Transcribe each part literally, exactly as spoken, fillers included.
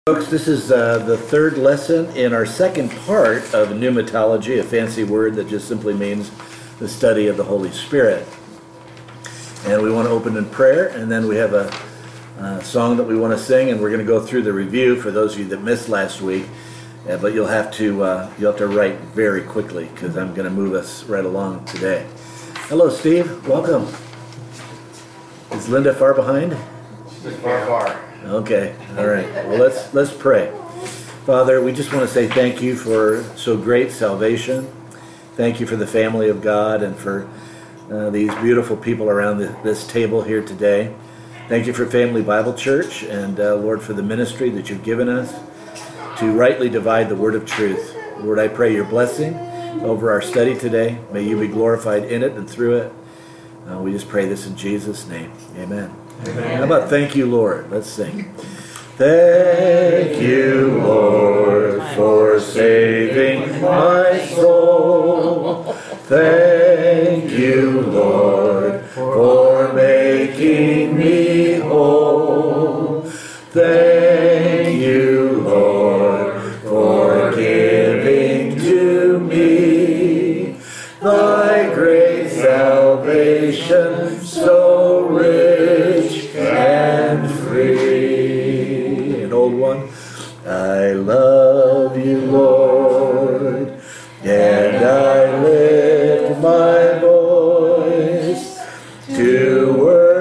Folks, this is uh, the third lesson in our second part of pneumatology, a fancy word that just simply means the study of the Holy Spirit. And we want to open in prayer, and then we have a, a song that we want to sing, and we're going to go through the review for those of you that missed last week. Uh, but you'll have to uh, you'll have to write very quickly because I'm going to move us right along today. Hello, Steve. Welcome. Is Linda far behind? She's far, far. Okay, all right. Well, let's let's pray. Father, we just want to say thank you for so great salvation. Thank you for the family of God and for uh, these beautiful people around the, this table here today. Thank you for Family Bible Church and, uh, Lord, for the ministry that you've given us to rightly divide the word of truth. Lord, I pray your blessing over our study today. May you be glorified in it and through it. Uh, we just pray this in Jesus' name. Amen. Amen. How about thank you, Lord? Let's sing. Thank you, Lord, for saving my soul. Thank you, Lord, for making me whole. Thank you, Lord, for giving to me thy great salvation, so rich and free. An old one. I love you, Lord, and I lift my voice to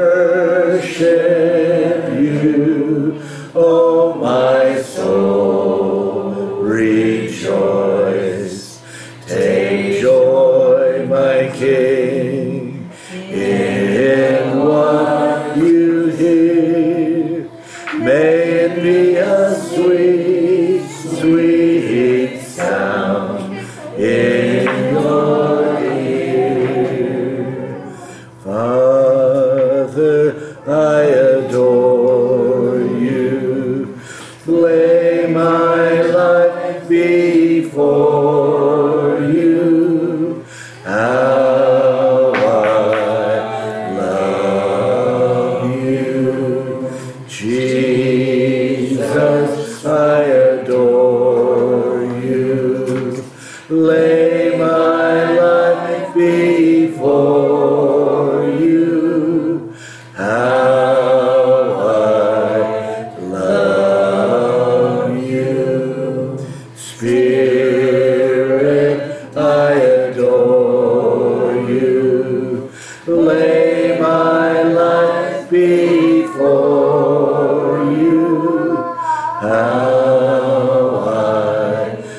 worship you. Oh, my soul, rejoice. Take joy, my King, in what you hear. May it be a sweet, sweet sound in your ear. Father, I adore you. Lay my life before you. How I love you. Jesus, I adore you. Lay my life before you. How I love you. Spirit, I adore you. Lay my life before you. How I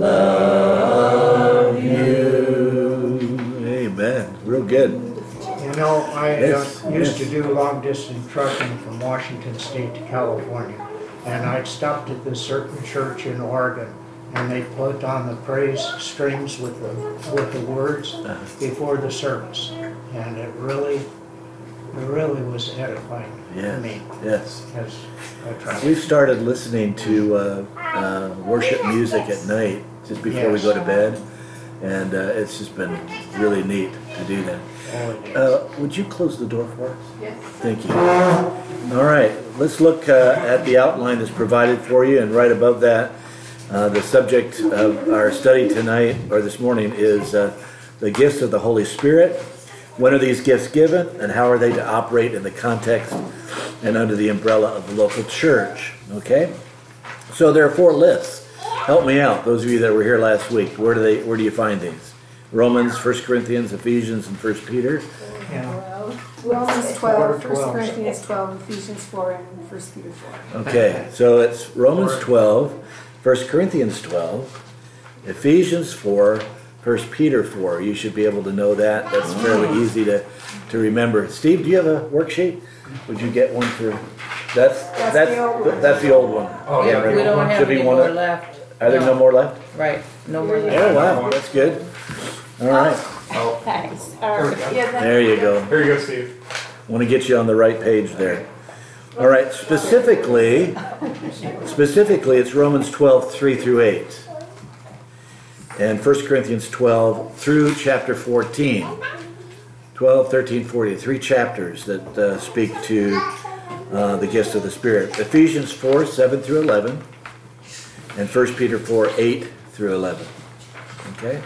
love you. Amen. Real good. You know, I Yes, uh, used yes. to do long distance trucking from Washington State to California, and I'd stopped at this certain church in Oregon, and they put on the praise strings with the with the words before the service, and it really, it really was edifying to Yes. me Yes. as I traveled. We've started listening to uh, uh, worship music at night just before we Yes. go to bed, and uh, it's just been really neat to do that. Oh, it is. Uh, would you close the door for us? Yes. Thank you. All right, let's look uh, at the outline that's provided for you, and right above that, uh, the subject of our study tonight, or this morning, is uh, the gifts of the Holy Spirit. When are these gifts given, and how are they to operate in the context and under the umbrella of the local church? Okay? So there are four lists. Help me out, those of you that were here last week. Where do they? Where do you find these? Romans, First Corinthians, Ephesians, and First Peter. Yeah. Romans twelve, Four, First twelve. Corinthians twelve, Ephesians four, and First Peter four. Okay, so it's Romans twelve, First Corinthians twelve, Ephesians four, First Peter four. You should be able to know that. That's fairly easy to, to remember. Steve, do you have a worksheet? Would you get one for? That's That's that's the old one. that's the old one. Oh, yeah, right. We don't have Should be any one more of- left. Are there no more left? Right, no more Oh left. wow, that's good. All right, Oh, Thanks. Sorry. Yeah, that- there you go. here you go, Steve. Want to get you on the right page there. All right, specifically, specifically, it's Romans twelve, three through eight. And First Corinthians twelve through chapter fourteen. twelve, thirteen, fourteen. Three chapters that uh, speak to uh, the gifts of the Spirit. Ephesians four, seven through eleven. and First Peter four, eight through eleven. Okay?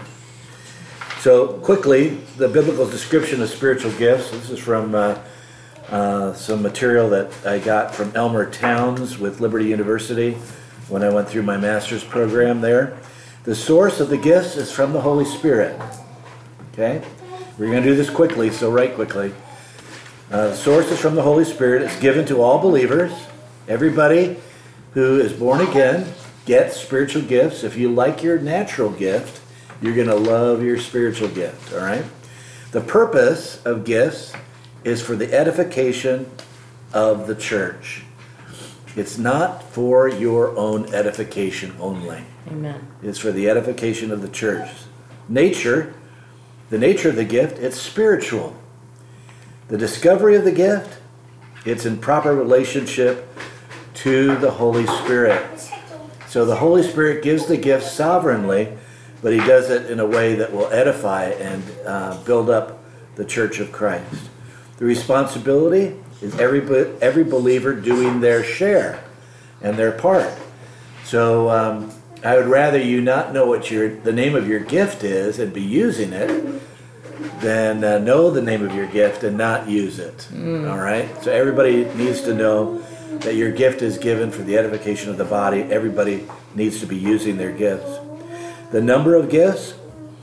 So quickly, the biblical description of spiritual gifts. This is from uh, uh, some material that I got from Elmer Towns with Liberty University when I went through my master's program there. The source of the gifts is from the Holy Spirit. Okay? We're going to do this quickly, so write quickly. Uh, the source is from the Holy Spirit. It's given to all believers. Everybody who is born again gets spiritual gifts. If you like your natural gift, you're going to love your spiritual gift. All right? The purpose of gifts is for the edification of the church. It's not for your own edification only. Amen. It's for the edification of the church. Nature, the nature of the gift, it's spiritual. The discovery of the gift, it's in proper relationship to the Holy Spirit. So the Holy Spirit gives the gift sovereignly, but he does it in a way that will edify and uh, build up the church of Christ. The responsibility is every every believer doing their share and their part. So um, I would rather you not know what your the name of your gift is and be using it than uh, know the name of your gift and not use it. Mm. All right? So everybody needs to know that your gift is given for the edification of the body. Everybody needs to be using their gifts. The number of gifts,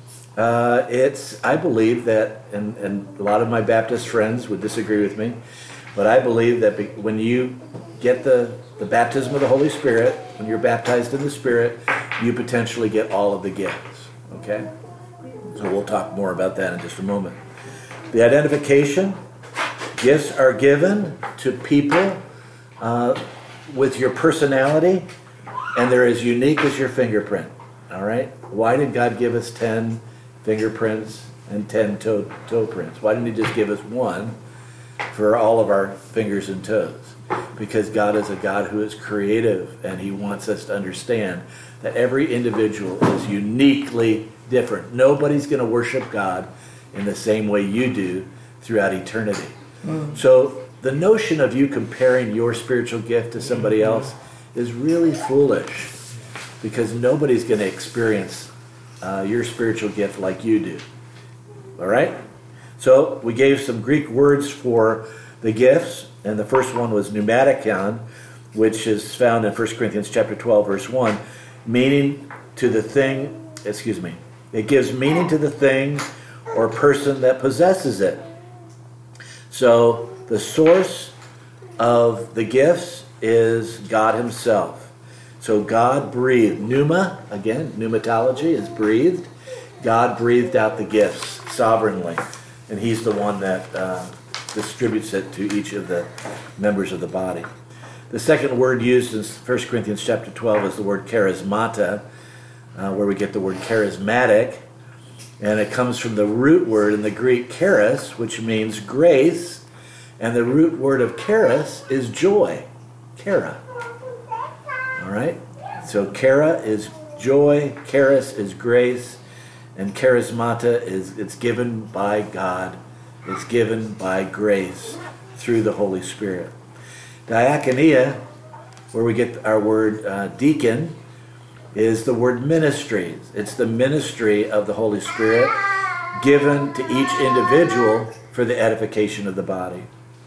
uh, it's, I believe that, and, and a lot of my Baptist friends would disagree with me, but I believe that be, when you get the, the baptism of the Holy Spirit, when you're baptized in the Spirit, you potentially get all of the gifts. Okay? So we'll talk more about that in just a moment. The identification, gifts are given to people uh, with your personality, and they're as unique as your fingerprint. All right? Why did God give us ten fingerprints and ten toe, toe prints? Why didn't he just give us one for all of our fingers and toes? Because God is a God who is creative, and he wants us to understand that every individual is uniquely different. Nobody's going to worship God in the same way you do throughout eternity. Mm. So the notion of you comparing your spiritual gift to somebody else is really foolish, because nobody's going to experience uh, your spiritual gift like you do. All right? So we gave some Greek words for the gifts, and the first one was pneumatikon, which is found in First Corinthians chapter twelve, verse one, meaning to the thing, excuse me, it gives meaning to the thing or person that possesses it. So the source of the gifts is God himself. So God breathed. Pneuma, again, pneumatology is breathed. God breathed out the gifts sovereignly, and he's the one that uh, distributes it to each of the members of the body. The second word used in First Corinthians chapter twelve is the word charismata, uh, where we get the word charismatic, and it comes from the root word in the Greek charis, which means grace, and the root word of charis is joy, chara. All right? So chara is joy, charis is grace, and charismata is, it's given by God. It's given by grace through the Holy Spirit. Diakonia, where we get our word uh, deacon, is the word ministry. It's the ministry of the Holy Spirit given to each individual for the edification of the body.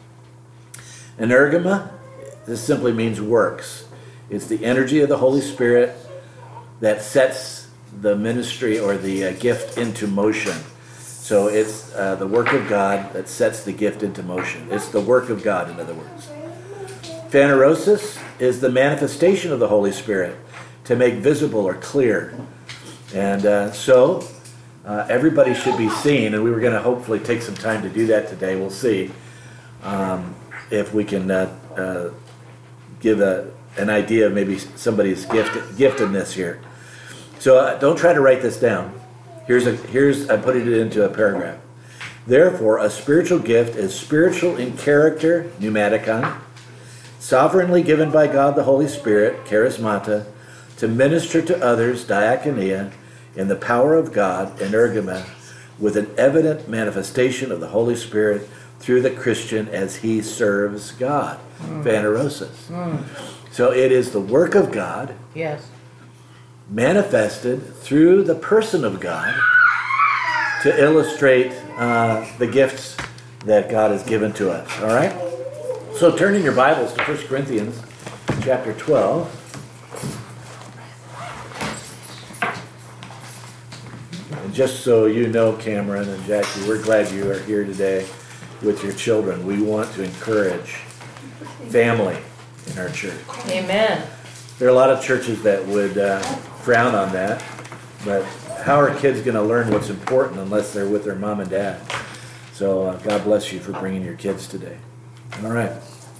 Energema, this simply means works. It's the energy of the Holy Spirit that sets the ministry or the uh, gift into motion. So it's uh, the work of God that sets the gift into motion. It's the work of God, in other words. Phanerosis is the manifestation of the Holy Spirit to make visible or clear. And uh, so uh, everybody should be seen, and we were going to hopefully take some time to do that today. We'll see um, if we can uh, uh, give a, an idea of maybe somebody's gift, giftedness here. So uh, don't try to write this down. Here's a here's I put it into a paragraph. Therefore, a spiritual gift is spiritual in character, pneumatikon, sovereignly given by God the Holy Spirit, charismata, to minister to others, diakonia, in the power of God, energema, with an evident manifestation of the Holy Spirit through the Christian as he serves God. Mm. Phanerosis. Mm. So it is the work of God. Yes. manifested through the person of God to illustrate uh, the gifts that God has given to us. All right? So turn in your Bibles to First Corinthians chapter twelve. And just so you know, Cameron and Jackie, we're glad you are here today with your children. We want to encourage family in our church. Amen. There are a lot of churches that would uh, frown on that, but how are kids going to learn what's important unless they're with their mom and dad? So uh, God bless you for bringing your kids today. All right.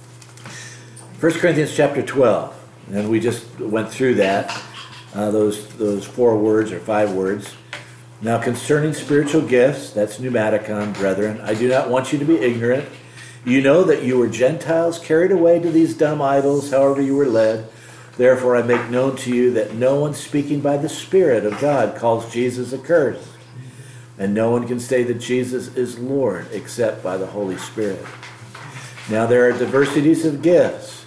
First Corinthians chapter twelve, and we just went through that, uh, those those four words or five words. Now concerning spiritual gifts, that's pneumaticon, brethren, I do not want you to be ignorant. You know that you were Gentiles carried away to these dumb idols, however you were led. Therefore I make known to you that no one speaking by the Spirit of God calls Jesus accursed. And no one can say that Jesus is Lord except by the Holy Spirit. Now there are diversities of gifts,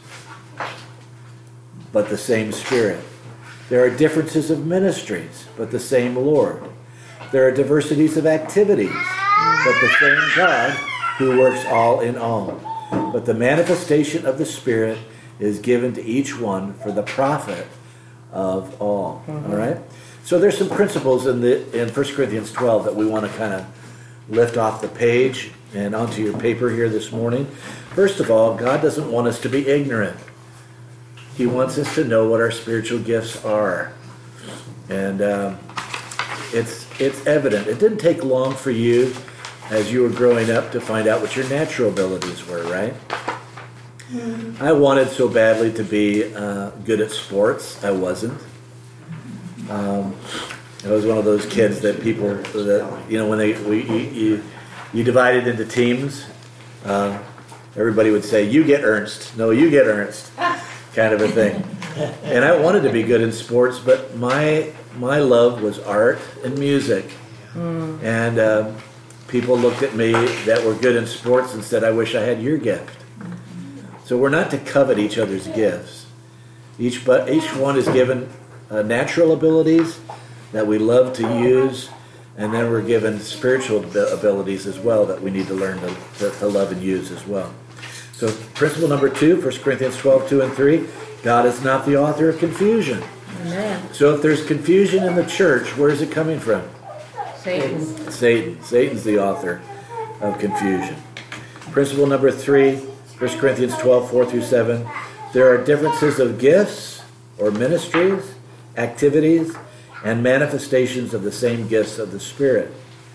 but the same Spirit. There are differences of ministries, but the same Lord. There are diversities of activities, but the same God who works all in all. But the manifestation of the Spirit is given to each one for the profit of all. Mm-hmm. All right? So there's some principles in the in First Corinthians twelve that we want to kind of lift off the page and onto your paper here this morning. First of all, God doesn't want us to be ignorant. He wants us to know what our spiritual gifts are. And um, it's it's evident. It didn't take long for you as you were growing up to find out what your natural abilities were, right? Mm-hmm. I wanted so badly to be uh, good at sports. I wasn't. Um, I was one of those kids that people, that you know, when they we you, you, you divided into teams, uh, everybody would say, "You get Ernst." No, you get Ernst. Kind of a thing. And I wanted to be good in sports, but my my love was art and music. Mm. And um, people looked at me that were good in sports and said, "I wish I had your gift." So we're not to covet each other's gifts. Each but each one is given uh, natural abilities that we love to use, and then we're given spiritual abilities as well that we need to learn to, to, to love and use as well. So principle number two, First Corinthians twelve, two and three, God is not the author of confusion. Amen. So if there's confusion in the church, where is it coming from? Satan. Satan. Satan's the author of confusion. Principle number three, First Corinthians twelve, four through seven, there are differences of gifts or ministries, activities, and manifestations of the same gifts of the Spirit.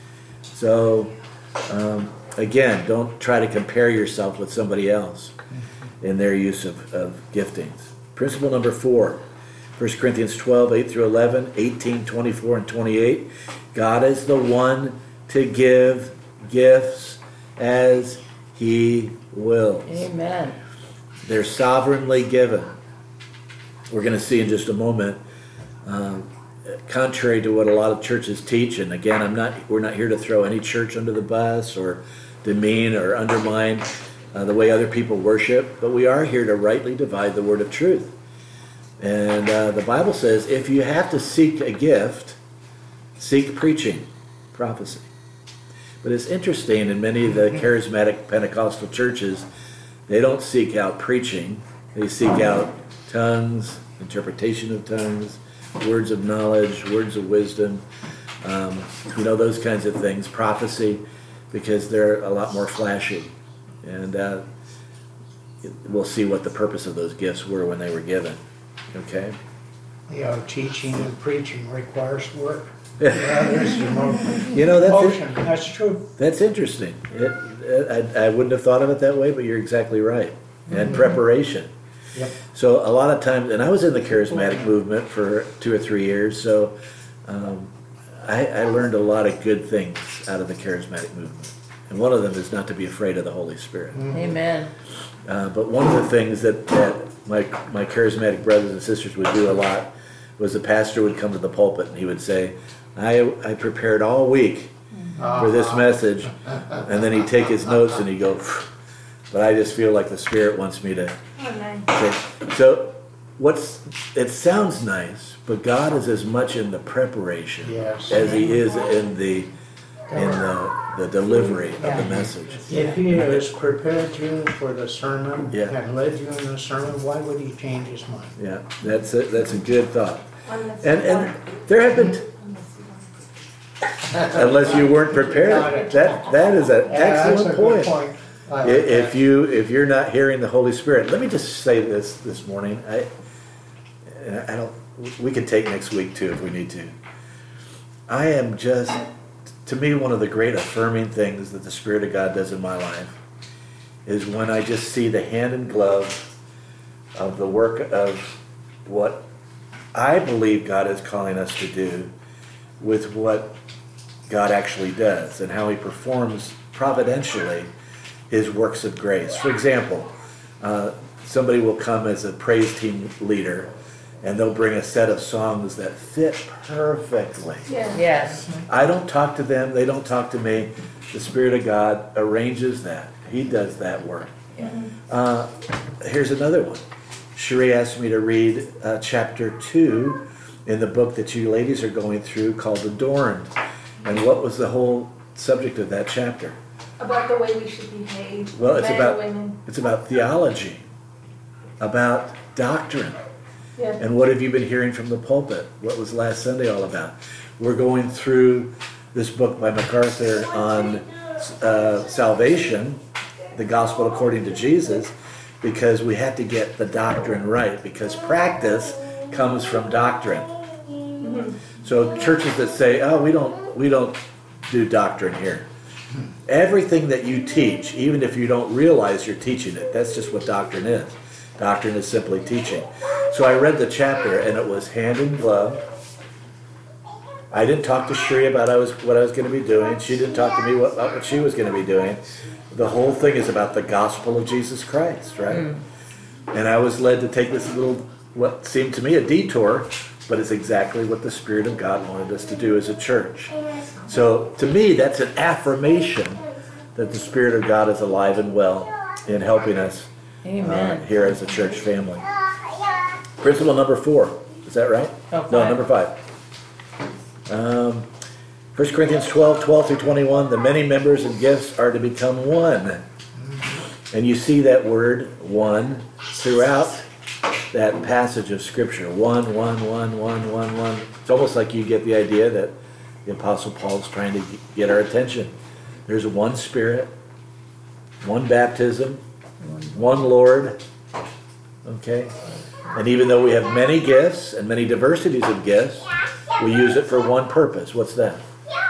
So, um, again, don't try to compare yourself with somebody else in their use of, of giftings. Principle number four, First Corinthians twelve, eight through eleven, eighteen, twenty-four, and twenty-eight. God is the one to give gifts as He wills. Amen. They're sovereignly given. We're going to see in just a moment, um, contrary to what a lot of churches teach, and again, I'm not. We're not here to throw any church under the bus or demean or undermine uh, the way other people worship, but we are here to rightly divide the word of truth. And uh, the Bible says if you have to seek a gift, seek preaching, prophecy. But it's interesting, in many of the charismatic Pentecostal churches, they don't seek out preaching. They seek out tongues, interpretation of tongues, words of knowledge, words of wisdom, um, you know, those kinds of things, prophecy, because they're a lot more flashy. And uh, we'll see what the purpose of those gifts were when they were given. Okay? You know, teaching and preaching requires work. Others, you know, you know that's motion. That's true. That's interesting. It, it, I, I wouldn't have thought of it that way, but you're exactly right. And mm-hmm. preparation. Yep. So a lot of times, and I was in the charismatic movement for two or three years, so um, I, I learned a lot of good things out of the charismatic movement. And one of them is not to be afraid of the Holy Spirit. Mm-hmm. Amen. Uh, but one of the things that, that my my charismatic brothers and sisters would do a lot was the pastor would come to the pulpit and he would say, I, I prepared all week for this message, and then he'd take his notes and he'd go, but I just feel like the Spirit wants me to. Oh, nice. say. So what's it sounds nice, but God is as much in the preparation Yes. as He is in the in the, the delivery of the Yeah. message. If He has prepared you for the sermon Yeah. and led you in the sermon, why would He change His mind? Yeah, that's a, that's a good thought. Unless And you and want- there have been, unless you want. unless you weren't prepared. That that is an Yeah, that's a excellent good point. point. I I- like If that. you if you're not hearing the Holy Spirit, let me just say this this morning. I I don't. We can take next week too if we need to. I am just, to me, one of the great affirming things that the Spirit of God does in my life is when I just see the hand in glove of the work of what I believe God is calling us to do with what God actually does and how He performs providentially His works of grace. For example, uh, somebody will come as a praise team leader and they'll bring a set of songs that fit perfectly. Yeah. Yes. I don't talk to them, they don't talk to me. The Spirit of God arranges that. He does that work. Yeah. Uh, here's another one. Sheree asked me to read uh, chapter two in the book that you ladies are going through called Adorned. And what was the whole subject of that chapter? About the way we should behave. Well, it's men, about women. it's about theology, about doctrine. Yeah. And what have you been hearing from the pulpit? What was last Sunday all about? We're going through this book by MacArthur on uh, salvation, the gospel according to Jesus, because we have to get the doctrine right, because practice comes from doctrine. So churches that say, oh, we don't we don't do doctrine here. Everything that you teach, even if you don't realize you're teaching it, that's just what doctrine is. Doctrine is simply teaching. So I read the chapter and it was hand in glove. I didn't talk to Sheree about I was, what I was going to be doing. She didn't talk to me what, about what she was going to be doing. The whole thing is about the gospel of Jesus Christ, right? Mm. And I was led to take this little, what seemed to me a detour, but it's exactly what the Spirit of God wanted us to do as a church. So to me, that's an affirmation that the Spirit of God is alive and well in helping us uh, here as a church family. Principle number four. Is that right? Oh, no, number five. Um, First Corinthians twelve, twelve through twenty-one, the many members and gifts are to become one. And you see that word, one, throughout that passage of Scripture. One, one, one, one, one, one. It's almost like you get the idea that the Apostle Paul's trying to get our attention. There's one Spirit, one baptism, one Lord. Okay? And even though we have many gifts and many diversities of gifts, we use it for one purpose. What's that?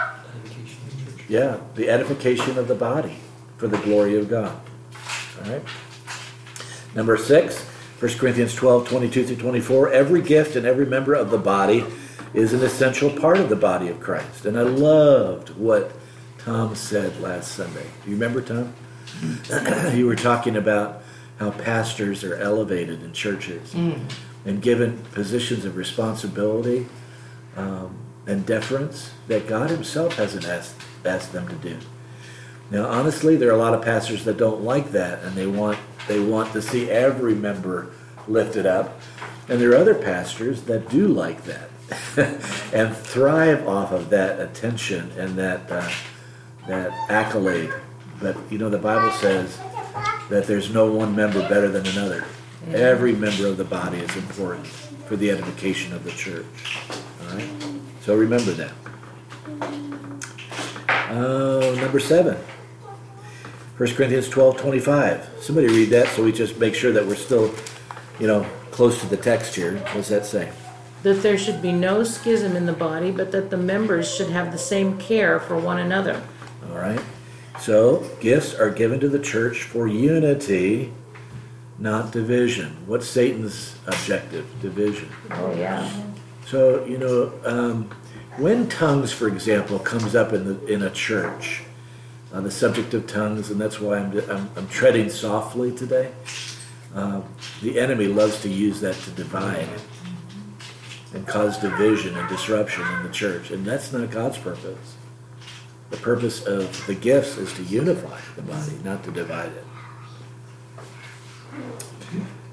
Yeah, the edification of the body for the glory of God. All right? Number six, First Corinthians twelve, twenty-two through twenty-four. Every gift and every member of the body is an essential part of the body of Christ. And I loved what Tom said last Sunday. Do you remember, Tom? You were talking about how pastors are elevated in churches mm. and given positions of responsibility um, and deference that God Himself hasn't asked, asked them to do. Now, honestly, there are a lot of pastors that don't like that, and they want they want to see every member lifted up. And there are other pastors that do like that and thrive off of that attention and that uh, that accolade. But you know, the Bible says that there's no one member better than another. Yeah. Every member of the body is important for the edification of the church. All right? So remember that. Uh, number seven. First Corinthians twelve, twenty-five. Somebody read that so we just make sure that we're still, you know, close to the text here. What does that say? That there should be no schism in the body, but that the members should have the same care for one another. All right. So, gifts are given to the church for unity, not division. What's Satan's objective? Division. Oh, yeah. So, you know, um, when tongues, for example, comes up in the in a church, uh, the subject of tongues, and that's why I'm I'm, I'm treading softly today. Uh, the enemy loves to use that to divide and cause division and disruption in the church, and that's not God's purpose. The purpose of the gifts is to unify the body, not to divide it.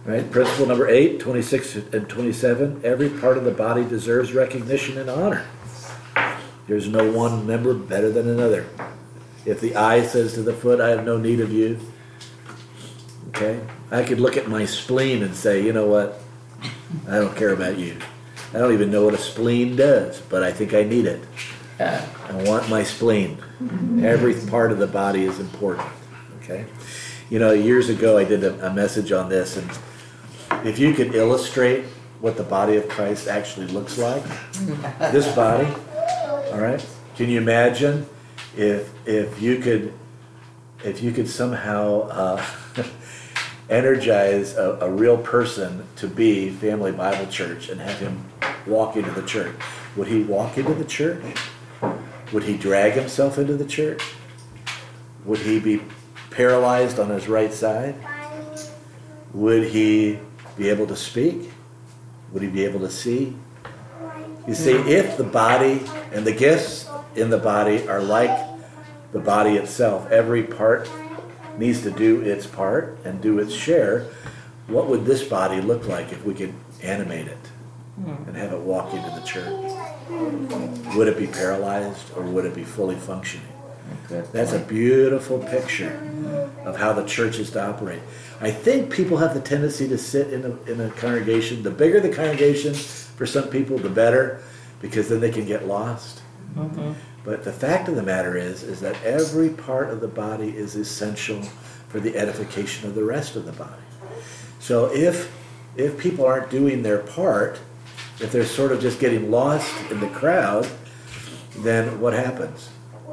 Right? Principle number eight, twenty-six and twenty-seven. Every part of the body deserves recognition and honor. There's no one member better than another. If the eye says to the foot, I have no need of you, okay, I could look at my spleen and say, you know what, I don't care about you. I don't even know what a spleen does, but I think I need it. I want my spleen. Every part of the body is important, okay? You know, years ago I did a, a message on this, and if you could illustrate what the body of Christ actually looks like, this body, all right, can you imagine if if you could if you could somehow uh, energize a, a real person to be Family Bible Church and have him walk into the church? Would he walk into the church? Would he drag himself into the church? Would he be paralyzed on his right side? Would he be able to speak? Would he be able to see? You see, if the body and the gifts in the body are like the body itself, every part needs to do its part and do its share, what would this body look like if we could animate it and have it walk into the church? Would it be paralyzed or would it be fully functioning? That's a beautiful picture of how the church is to operate. I think people have the tendency to sit in a, in a congregation. The bigger the congregation, for some people, the better, because then they can get lost. Mm-hmm. But the fact of the matter is, is that every part of the body is essential for the edification of the rest of the body. So if if people aren't doing their part, if they're sort of just getting lost in the crowd, then what happens?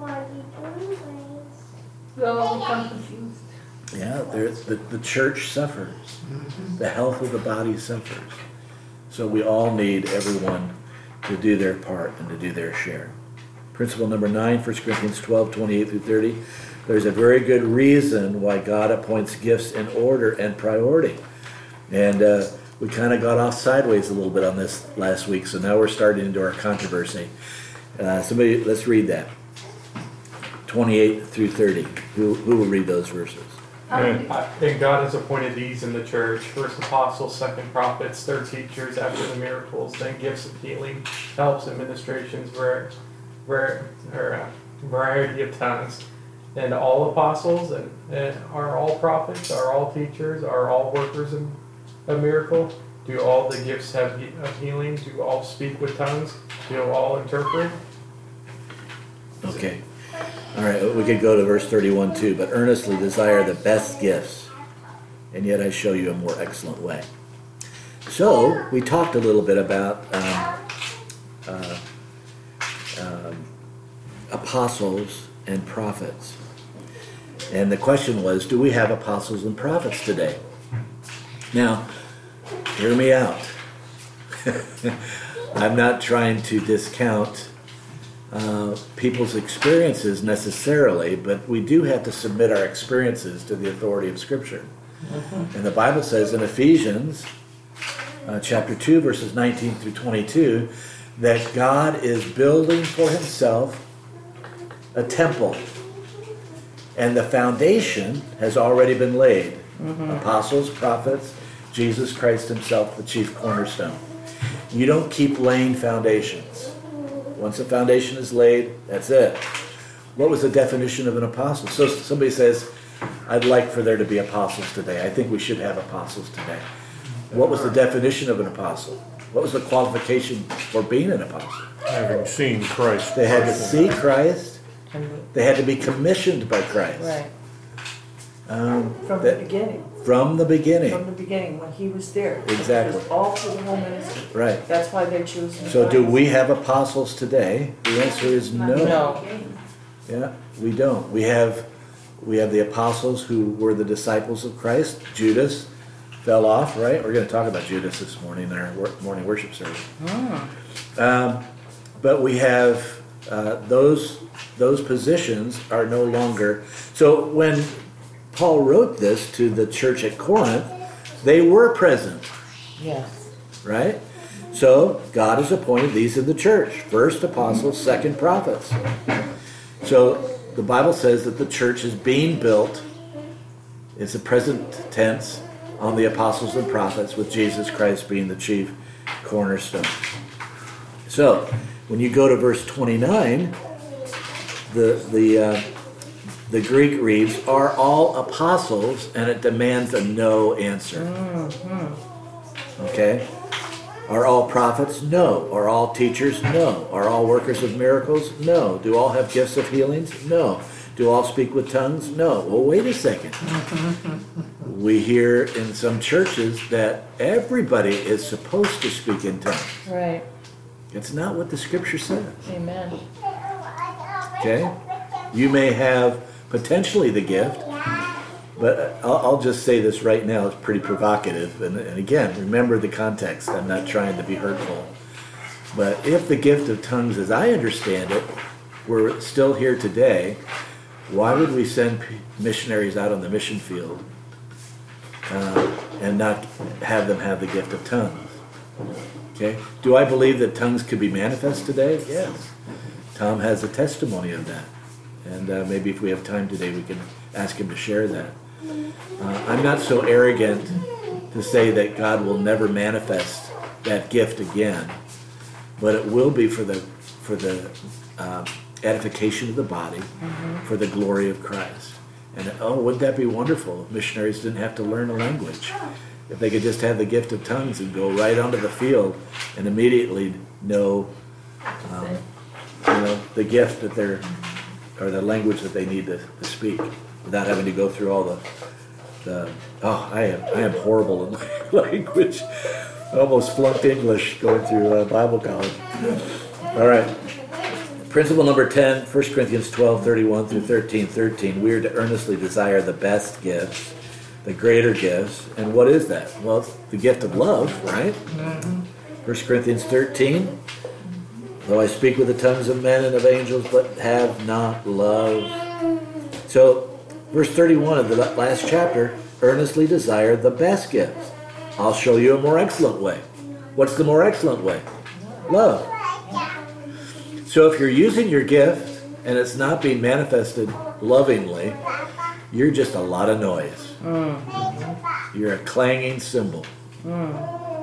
We all become confused. Yeah, the, the church suffers. The health of the body suffers. So we all need everyone to do their part and to do their share. Principle number nine, First Corinthians twelve, twenty-eight through thirty. There's a very good reason why God appoints gifts in order and priority. And uh, we kind of got off sideways a little bit on this last week, so now we're starting into our controversy. Uh, somebody, let's read that. twenty-eight through thirty. Who, who will read those verses? And, and God has appointed these in the church: first apostles, second prophets, third teachers, after the miracles, then gifts of healing, helps, administrations, var, var, or, uh, variety of tongues. And all apostles, and, and are all prophets, are all teachers, are all workers in a miracle? Do all the gifts have he, of healing? Do all speak with tongues? Do all interpret? Okay. All right, we could go to verse thirty-one too. But earnestly desire the best gifts, and yet I show you a more excellent way. So we talked a little bit about um, uh, um, apostles and prophets. And the question was, do we have apostles and prophets today? Now, hear me out. I'm not trying to discount uh, people's experiences necessarily, but we do have to submit our experiences to the authority of Scripture. Mm-hmm. And the Bible says in Ephesians uh, chapter two, verses nineteen through twenty-two, that God is building for himself a temple. And the foundation has already been laid. Mm-hmm. Apostles, prophets, Jesus Christ himself, the chief cornerstone. You don't keep laying foundations. Once a foundation is laid, that's it. What was the definition of an apostle? So somebody says, I'd like for there to be apostles today. I think we should have apostles today. What was the definition of an apostle? What was the qualification for being an apostle? Having seen Christ. They had to see Christ. They had to be commissioned by Christ. Right. Um, From that, the beginning. From the beginning. From the beginning, when he was there. Exactly. It was all for the whole ministry. Right. That's why they choose him. So do we have apostles today? The answer is no. No. Yeah, we don't. We have we have the apostles who were the disciples of Christ. Judas fell off, right? We're going to talk about Judas this morning in our morning worship service. Mm. Um, but we have uh, those those positions are no longer. So when Paul wrote this to the church at Corinth, they were present. Yes. Right? So God has appointed these in the church. First apostles, second prophets. So the Bible says that the church is being built. It's a present tense. on the apostles and prophets, with Jesus Christ being the chief cornerstone. So, when you go to verse twenty-nine, the the uh, the Greek reads, "Are all apostles?" and it demands a no answer. Mm-hmm. Okay? Are all prophets? No. Are all teachers? No. Are all workers of miracles? No. Do all have gifts of healings? No. Do all speak with tongues? No. Well, wait a second. We hear in some churches that everybody is supposed to speak in tongues. Right. It's not what the scripture says. Amen. Okay? You may have potentially the gift, but I'll, I'll just say this right now. It's pretty provocative. And, and again, remember the context. I'm not trying to be hurtful. But if the gift of tongues, as I understand it, were still here today, why would we send missionaries out on the mission field uh, and not have them have the gift of tongues? Okay. Do I believe that tongues could be manifest today? Yes. Tom has a testimony of that. And uh, maybe if we have time today, we can ask him to share that. Uh, I'm not so arrogant to say that God will never manifest that gift again, but it will be for the for the uh, edification of the body, mm-hmm. for the glory of Christ. And oh, wouldn't that be wonderful if missionaries didn't have to learn a language? If they could just have the gift of tongues and go right onto the field and immediately know, um, you know, the gift that they're, or the language that they need to, to speak, without having to go through all the, the oh, I am I am horrible in language. I almost flunked English going through uh, Bible college. All right. Principle number ten, First Corinthians twelve, thirty-one through thirteen, thirteen. We are to earnestly desire the best gifts, the greater gifts. And what is that? Well, it's the gift of love, right? Mm-hmm. First Corinthians thirteen. Though I speak with the tongues of men and of angels, but have not love. So, verse thirty-one of the last chapter, earnestly desire the best gifts. I'll show you a more excellent way. What's the more excellent way? Love. So if you're using your gift and it's not being manifested lovingly, you're just a lot of noise. Mm. You're a clanging cymbal. Mm.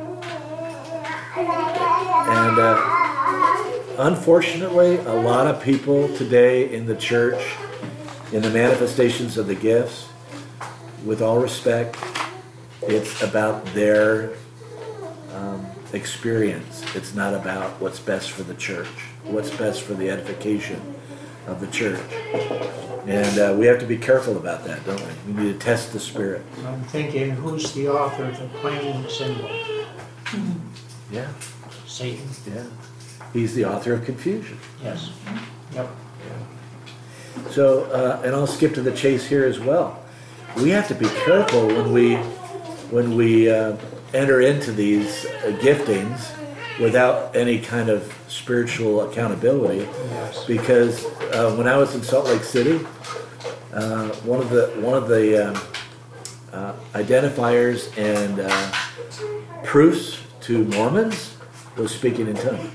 And uh, unfortunately, a lot of people today in the church, in the manifestations of the gifts, with all respect, it's about their um, experience. It's not about what's best for the church, what's best for the edification of the church. And uh, we have to be careful about that, don't we? We need to test the spirit. I'm thinking, who's the author of the clanging cymbal? Yeah. Satan. Yeah. He's the author of confusion. Yes. Yep. Yeah. So, uh, and I'll skip to the chase here as well. We have to be careful when we when we uh, enter into these uh, giftings without any kind of spiritual accountability. Yes. Because uh, when I was in Salt Lake City, uh, one of the one of the um, uh, identifiers and uh, proofs to Mormons was speaking in tongues.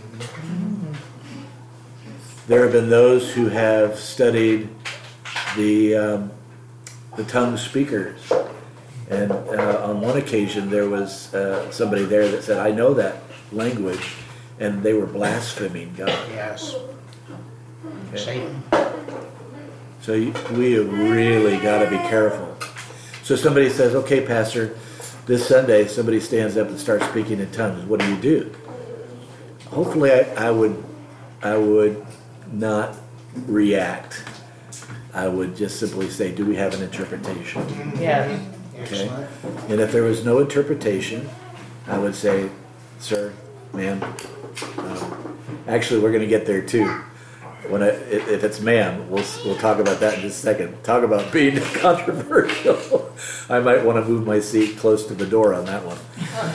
There have been those who have studied the um, the tongue speakers, and uh, on one occasion there was uh, somebody there that said, "I know that language," and they were blaspheming God. Yes. Okay. Satan. So you, we have really got to be careful. So somebody says, "Okay, Pastor, this Sunday somebody stands up and starts speaking in tongues. What do you do?" Hopefully, I, I would, I would not react. I would just simply say, "Do we have an interpretation?" Yeah. Okay. And if there was no interpretation, I would say, "Sir, ma'am, um, actually, we're going to get there too. When I, if it's ma'am, we'll we'll talk about that in just a second. Talk about being controversial. I might want to move my seat close to the door on that one."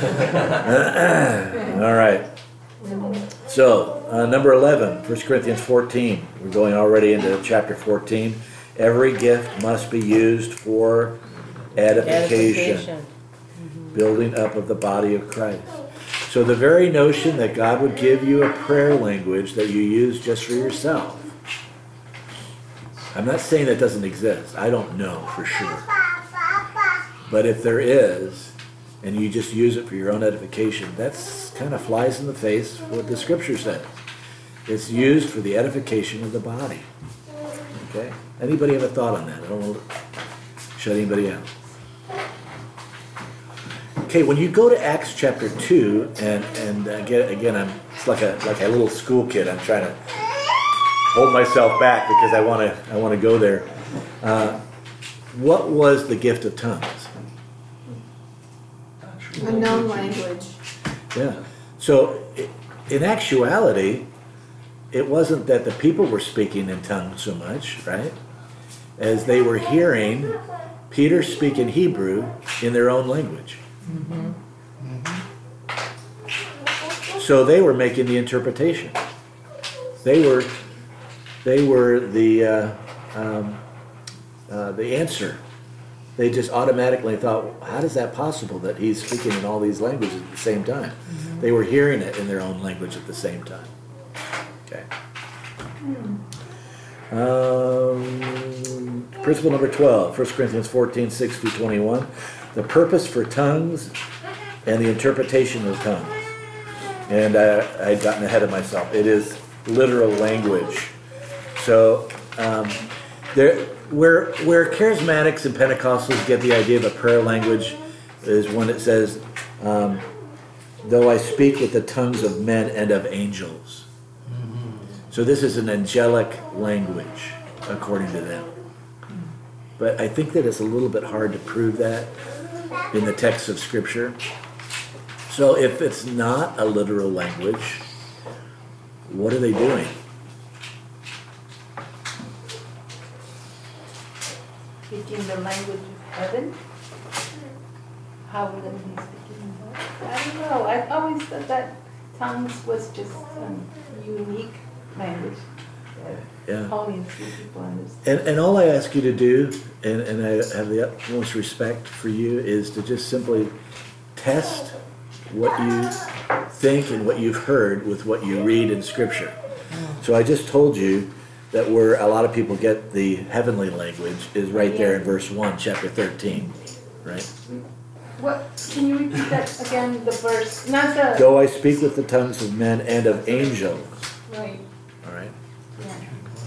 All right. So, uh, number eleven, First Corinthians fourteen. We're going already into chapter fourteen. Every gift must be used for edification, Edification. Mm-hmm. building up of the body of Christ. So the very notion that God would give you a prayer language that you use just for yourself. I'm not saying that doesn't exist. I don't know for sure. But if there is, and you just use it for your own edification, that's kind of flies in the face of what the scripture says. It's used for the edification of the body. Okay? Anybody have a thought on that? I don't want to shut anybody out. Okay, when you go to Acts chapter two, and and again, again, I'm it's like a like a little school kid. I'm trying to hold myself back because I want to I want to go there. Uh, what was the gift of tongues? Unknown language. Yeah. So i- in actuality, it wasn't that the people were speaking in tongues so much, right? As they were hearing Peter speak in Hebrew in their own language. So they were making the interpretation. They were, they were the uh, um, uh, the answer. They just automatically thought, how is that possible that he's speaking in all these languages at the same time? Mm-hmm. They were hearing it in their own language at the same time. Okay. Um, principle number twelve, First Corinthians fourteen, six through twenty-one. The purpose for tongues and the interpretation of tongues. And I, I'd gotten ahead of myself. It is literal language. So um, there, where where charismatics and Pentecostals get the idea of a prayer language is when it says, um, though I speak with the tongues of men and of angels. So this is an angelic language, according to them. But I think that it's a little bit hard to prove that in the text of Scripture. So if it's not a literal language, what are they doing? Speaking the language of heaven? How would they be speaking that? I don't know. I've always thought that tongues was just a unique language that Yeah. only a few people understand. And, and all I ask you to do, and, and I have the utmost respect for you, is to just simply test what you think and what you've heard with what you read in Scripture. So I just told you that where a lot of people get the heavenly language is right there in verse one, chapter thirteen, right? What, can you repeat that again, the verse? Not the, Though I speak with the tongues of men and of angels, right, all right? yeah.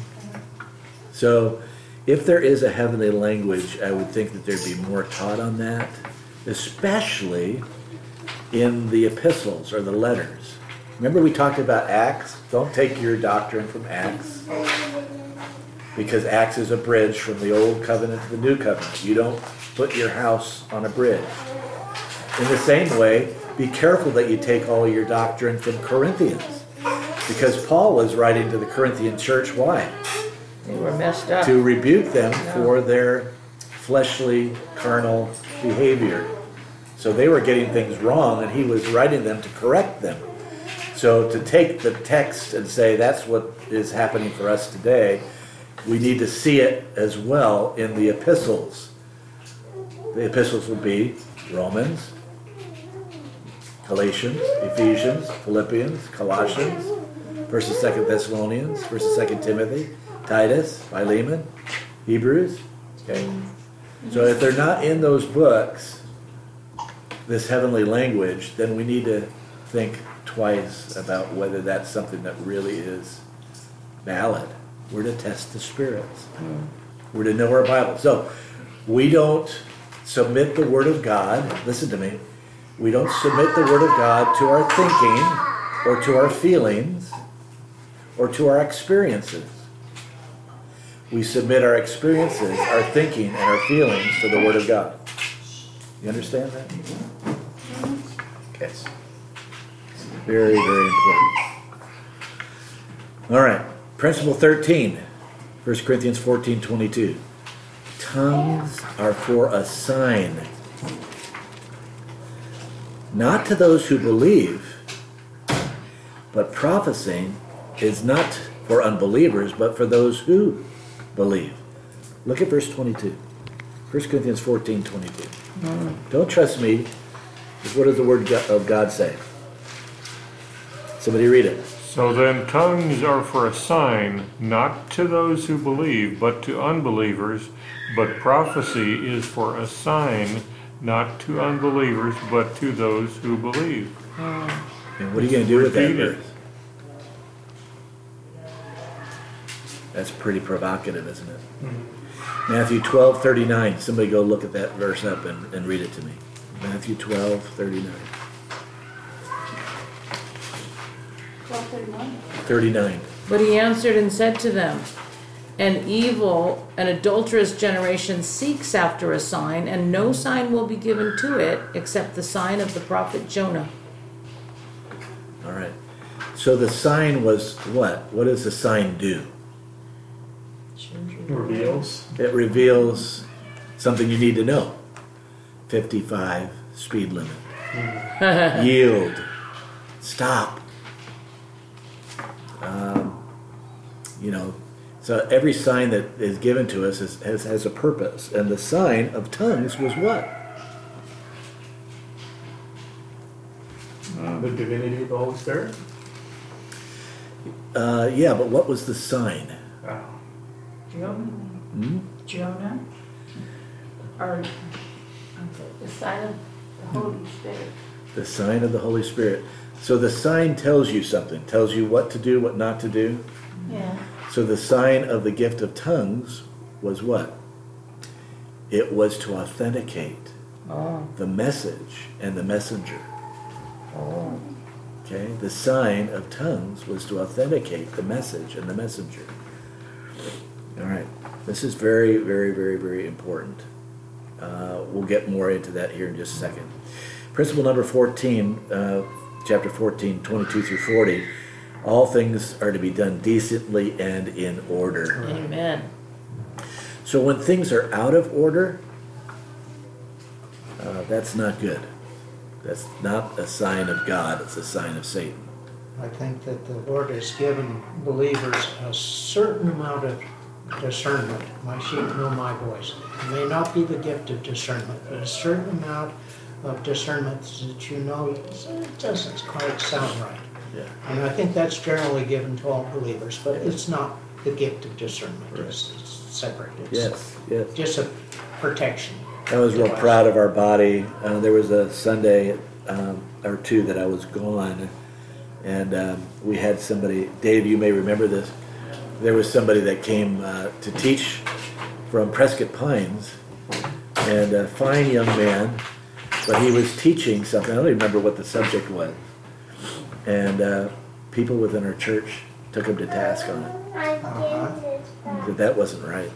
So if there is a heavenly language, I would think that there'd be more taught on that, especially in the epistles or the letters. Remember we talked about Acts? Don't take your doctrine from Acts, because Acts is a bridge from the old covenant to the new covenant. You don't put your house on a bridge. In the same way, be careful that you take all your doctrine from Corinthians, because Paul was writing to the Corinthian church. Why? They were messed up. To rebuke them for their fleshly, carnal behavior. So they were getting things wrong, and he was writing them to correct them. So to take the text and say that's what is happening for us today, we need to see it as well in the epistles. The epistles would be Romans, Galatians, Ephesians, Philippians, Colossians, First and Second Thessalonians, First and Second Timothy, Titus, Philemon, Hebrews. Okay. So if they're not in those books, this heavenly language, then we need to think twice about whether that's something that really is valid. We're to test the spirits. We're to know our Bible. So we don't submit the Word of God, listen to me, we don't submit the Word of God to our thinking or to our feelings or to our experiences. We submit our experiences, our thinking, and our feelings to the Word of God. You understand that? Okay. Very, very important. All right. Principle thirteen, First Corinthians fourteen, twenty-two. Tongues are for a sign, not to those who believe, but prophesying is not for unbelievers, but for those who believe. Look at verse twenty-two. First Corinthians fourteen, twenty-two. Mm. Don't trust me. What does the Word of God say? Somebody read it. So then tongues are for a sign, not to those who believe, but to unbelievers. But prophecy is for a sign, not to unbelievers, but to those who believe. And what are you going to do with that Repeat it. verse? That's pretty provocative, isn't it? Matthew twelve thirty-nine. Somebody go look at that verse up and, and read it to me. Matthew twelve thirty-nine. Twelve thirty-one. thirty-nine. But he answered and said to them, an evil and adulterous generation seeks after a sign, and no sign will be given to it except the sign of the prophet Jonah. All right. So the sign was what? What does the sign do? Reveals. It reveals something you need to know. fifty-five speed limit. Yield. Stop. Um, you know, so every sign that is given to us is, has, has a purpose. And the sign of tongues was what? The divinity of the Holy Spirit. Uh, yeah, but what was the sign? Oh. Jonah? Hmm? Jonah? Or, The sign of the Holy Spirit. The sign of the Holy Spirit. So the sign tells you something, tells you what to do, what not to do. Yeah. So the sign of the gift of tongues was what? It was to authenticate Oh, the message and the messenger. oh. Okay? The sign of tongues was to authenticate the message and the messenger. All right. This is very, very, very, very important. Uh, we'll get more into that here in just a second. Principle number fourteen, uh, chapter fourteen, twenty-two through forty. All things are to be done decently and in order. Amen. So when things are out of order, uh, that's not good. That's not a sign of God, it's a sign of Satan. I think that the Lord has given believers a certain amount of discernment. My sheep know my voice. It may not be the gift of discernment, but a certain amount of discernment that you know it doesn't quite sound right. Yeah. And I think that's generally given to all believers, but it's not the gift of discernment. Right. It's, it's separate. It's Yes, yes. just a protection. I was real proud of our body. Uh, there was a Sunday um, or two that I was gone, and um, we had somebody, Dave, you may remember this, there was somebody that came uh, to teach from Prescott Pines, and a fine young man, but he was teaching something, I don't even remember what the subject was, and uh, people within our church took him to task on it, Uh-huh. that that wasn't right.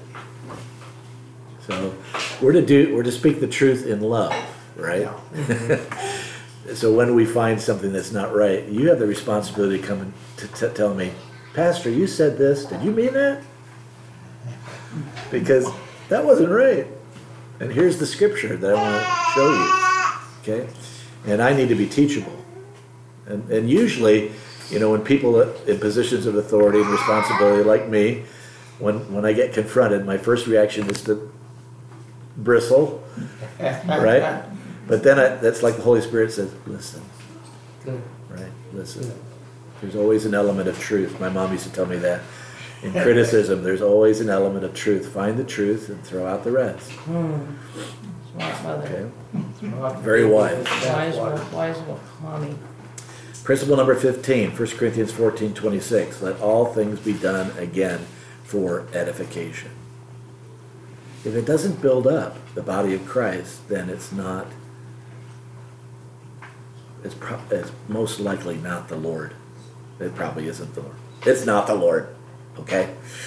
So we're to do, we're to speak the truth in love, right? So when we find something that's not right, you have the responsibility to come and to t- tell me, Pastor, you said this. Did you mean that? Because that wasn't right. And here's the scripture that I want to show you. Okay? And I need to be teachable. And, and usually, you know, when people in positions of authority and responsibility like me, when, when I get confronted, my first reaction is to bristle, right? But then I, that's like the Holy Spirit says, listen, Good. right? Listen. There's always an element of truth. My mom used to tell me that. In criticism, there's always an element of truth. Find the truth and throw out the rest. Hmm. Smart mother. Okay? Very wise. Wise, wise, mommy. Principle number fifteen, First Corinthians fourteen twenty-six. Let all things be done again for edification. If it doesn't build up the body of Christ, then it's not, it's, pro- it's most likely not the Lord. It probably isn't the Lord. It's not the Lord. Okay?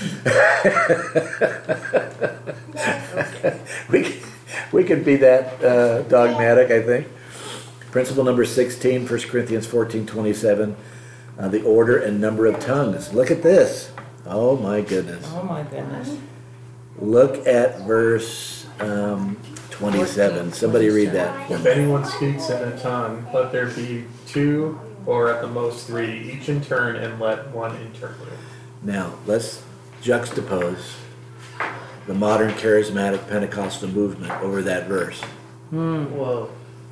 we, we could be that uh, dogmatic, I think. Principle number sixteen, First Corinthians fourteen twenty-seven. Uh, the order and number of tongues. Look at this. Oh my goodness. Oh my goodness. Look at verse um, twenty-seven. Somebody read that. If anyone speaks in a tongue, let there be two or at the most three, each in turn, and let one interpret. Now, let's juxtapose the modern charismatic Pentecostal movement over that verse. Hmm. whoa.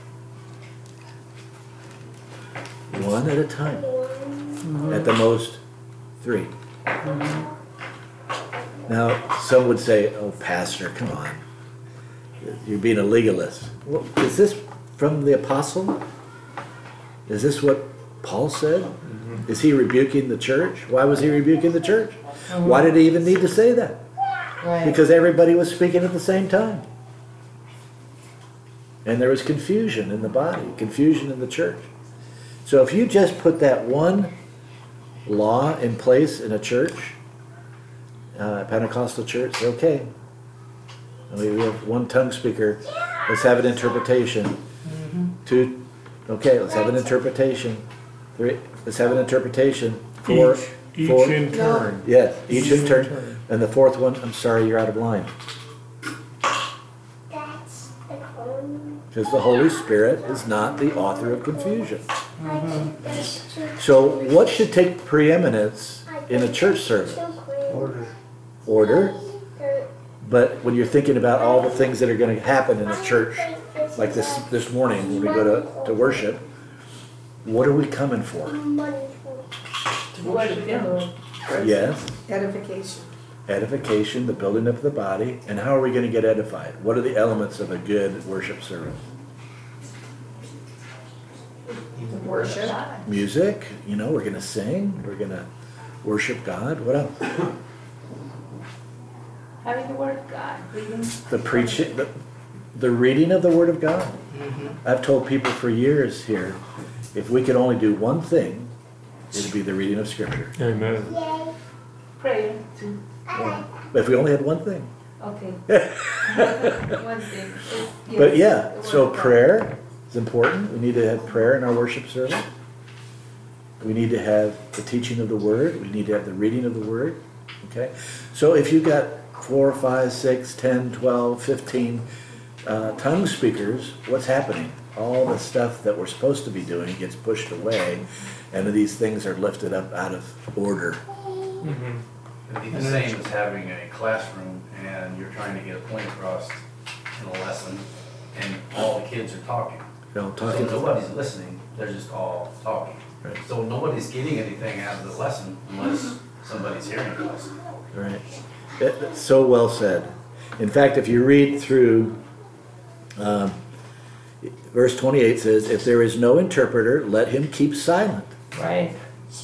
One at a time. Mm-hmm. At the most, three. Now, some would say, oh, Pastor, come on. you're being a legalist. Well, is this from the apostle? Is this what Paul said? Mm-hmm. Is he rebuking the church? Why was he rebuking the church? Mm-hmm. Why did he even need to say that? Right. Because everybody was speaking at the same time. And there was confusion in the body, confusion in the church. So if you just put that one law in place in a church, uh, Pentecostal church, okay. We have one tongue speaker, let's have an interpretation. Mm-hmm. Two, okay, let's have an interpretation. Three, let's have an interpretation. Four, Each, each four, in turn. yes, each, Each in in turn. turn. And the fourth one, I'm sorry, you're out of line. Because the Holy Spirit is not the author of confusion. Mm-hmm. So what should take preeminence in a church service? Order. Order. But when you're thinking about all the things that are going to happen in a church, like this this morning when we go to, to worship, what are we coming for? To worship the Lord. Yes, Edification. edification, the building up of the body, and how are we going to get edified? What are the elements of a good worship service? Worship. Music, you know, we're going to sing, we're going to worship God. What else? Having the word of God, reading. The preaching, the, the reading of the Word of God. Mm-hmm. I've told people for years here, if we could only do one thing, it would be the reading of Scripture. Amen. Prayer too. Yeah. But if we only had one thing. Okay. One thing. Yes, But yeah, the word so of God. prayer is important. We need to have prayer in our worship service. We need to have the teaching of the Word. We need to have the reading of the Word. Okay? So if you've got four, five, six, ten, twelve, fifteen uh, tongue speakers, what's happening? All the stuff that we're supposed to be doing gets pushed away, and these things are lifted up out of order. Mm-hmm. It'd be the same as having a classroom and you're trying to get a point across in a lesson and all the kids are talking. You know, So talking nobody's listening, they're just all talking. Right. So nobody's getting anything out of the lesson unless somebody's hearing the lesson. Right. That- that's so well said. In fact, if you read through, um, verse twenty-eight says, if there is no interpreter, let him keep silent, Right.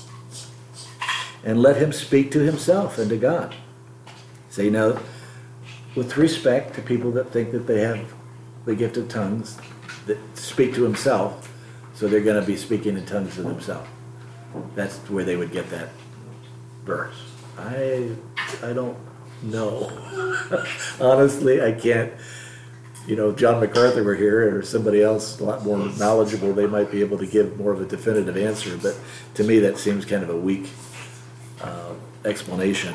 and let him speak to himself and to God. So, you know, with respect to people that think that they have the gift of tongues, that speak to himself, so they're going to be speaking in tongues to themselves. That's where they would get that verse. I, I don't know. Honestly, I can't. You know, if John MacArthur were here or somebody else a lot more knowledgeable, they might be able to give more of a definitive answer. But to me, that seems kind of a weak uh, explanation.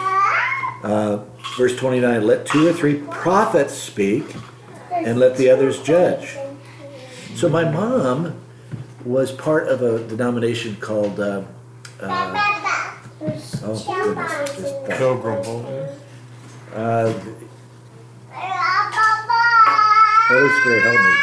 Uh, verse twenty-nine, let two or three prophets speak and let the others judge. So my mom was part of a denomination called, uh, uh, oh goodness, just fell. Pilgrim Holiness. Uh, Holy Spirit,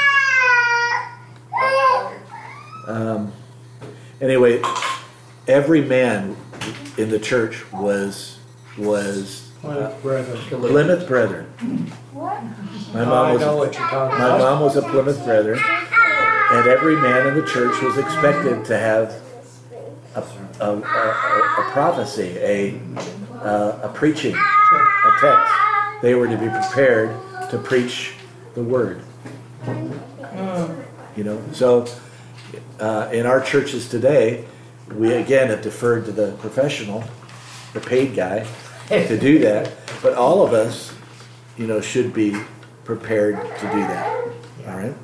help me. Um, anyway, every man in the church was was uh, Plymouth Brethren. Plymouth Brethren. What? My Oh, mom I was know what you're talking my about. mom was a Plymouth Brethren, and every man in the church was expected to have a, a, a, a prophecy, a uh, a preaching, a text. They were to be prepared to preach the word. You know, so uh, in our churches today, we again have deferred to the professional, the paid guy, to do that. But all of us, you know, should be prepared to do that. All right.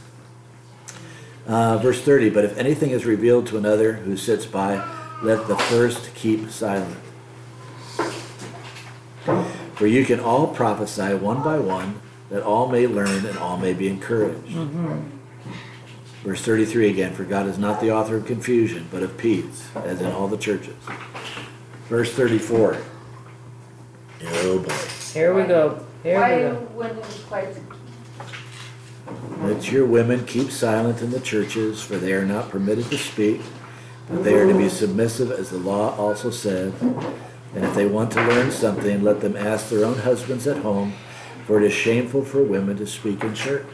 Uh, verse thirty. But if anything is revealed to another who sits by, let the first keep silent. For you can all prophesy one by one, that all may learn and all may be encouraged. Mm-hmm. Verse thirty-three again, for God is not the author of confusion, but of peace, as in all the churches. Verse thirty-four. Oh boy. Here we go. Here Why we are go. women required to Let your women keep silent in the churches, for they are not permitted to speak, but they are to be submissive, as the law also said. And if they want to learn something, let them ask their own husbands at home, For it is shameful for women to speak in church.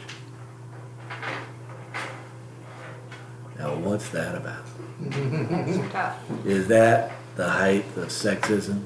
Now, what's that about? Is that the height of sexism?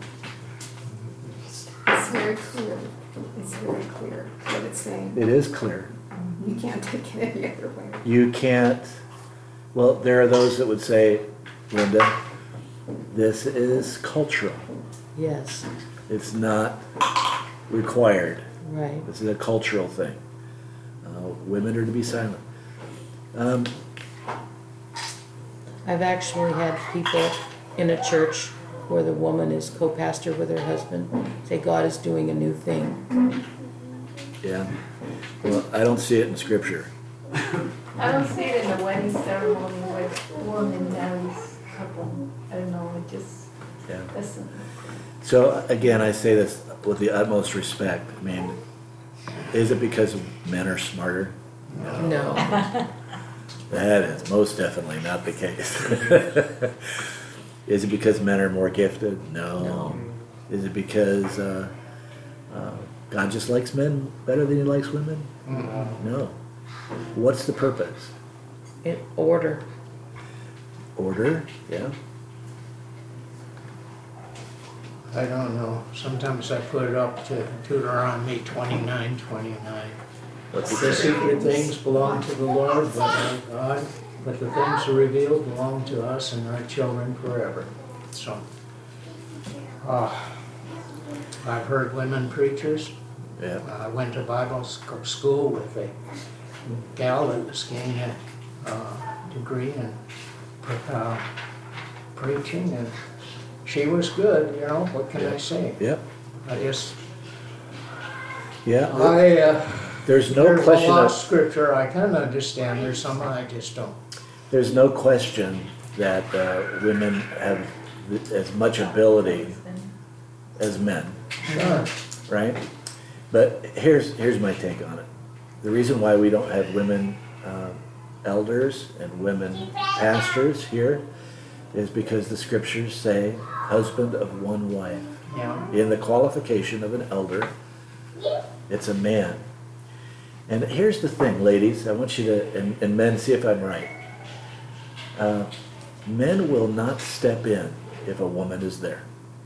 It's very clear. It's very clear what it's saying. It is clear. You can't take it any other way. You can't, well, there are those that would say, Linda, this is cultural. Yes, It's not required. right. This is a cultural thing. Uh, women are to be silent. Um, I've actually had people in a church where the woman is co-pastor with her husband say God is doing a new thing. yeah. Well, I don't see it in Scripture. I don't see it in the wedding ceremony where woman marries couple. I don't know, it just Yeah. doesn't. So again, I say this with the utmost respect. I mean, is it because men are smarter? No. That is most definitely not the case. Is it because men are more gifted? No. No. Is it because uh, uh, God just likes men better than he likes women? No. What's the purpose? In order. Order? Yeah. I don't know. Sometimes I put it up to Deuteronomy twenty-nine, twenty-nine. What's The secret things belong to the Lord, but our God, but the things revealed belong to us and our children forever. So, uh, I've heard women preachers. Yeah. I went to Bible sc- school with a gal that was getting a uh, degree in uh, preaching, and she was good, you know, what can I say? Yep. I just, Yeah. I, uh, There's no there's a question. lot of Of, scripture I can understand, there's some I just don't. there's no question that uh, women have th- as much ability as men, Sure. right? But here's here's my take on it. The reason why we don't have women uh, elders and women pastors here is because the scriptures say husband of one wife. Yeah. In the qualification of an elder, it's a man. And here's the thing, ladies, I want you to, and, and men, see if I'm right. Uh, men will not step in if a woman is there.